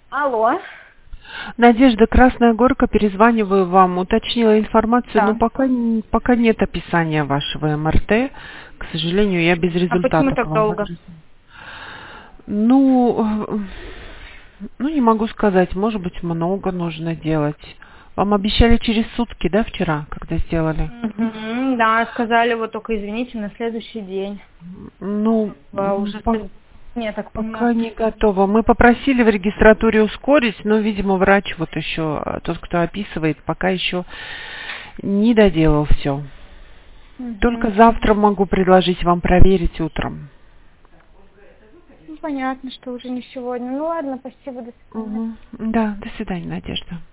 Алло. Надежда, Красная Горка, перезваниваю вам, уточнила информацию, но Да. пока нет описания вашего МРТ. К сожалению, я без А почему результата к так вам долго? возвращаюсь. Ну, не могу сказать, может быть, много нужно делать. Вам обещали через сутки, да, вчера, когда сделали? Мгм, да, сказали, вот только извините, на следующий день. Ну, Уже нет, так понимаю. пока не готова. Мы попросили в регистратуре ускорить, но, видимо, врач вот еще, тот, кто описывает, пока еще не доделал все. Только Мгм. завтра могу предложить вам проверить утром. Ну, понятно, что уже не сегодня. Ну ладно, спасибо, до свидания. Да, до свидания, Надежда.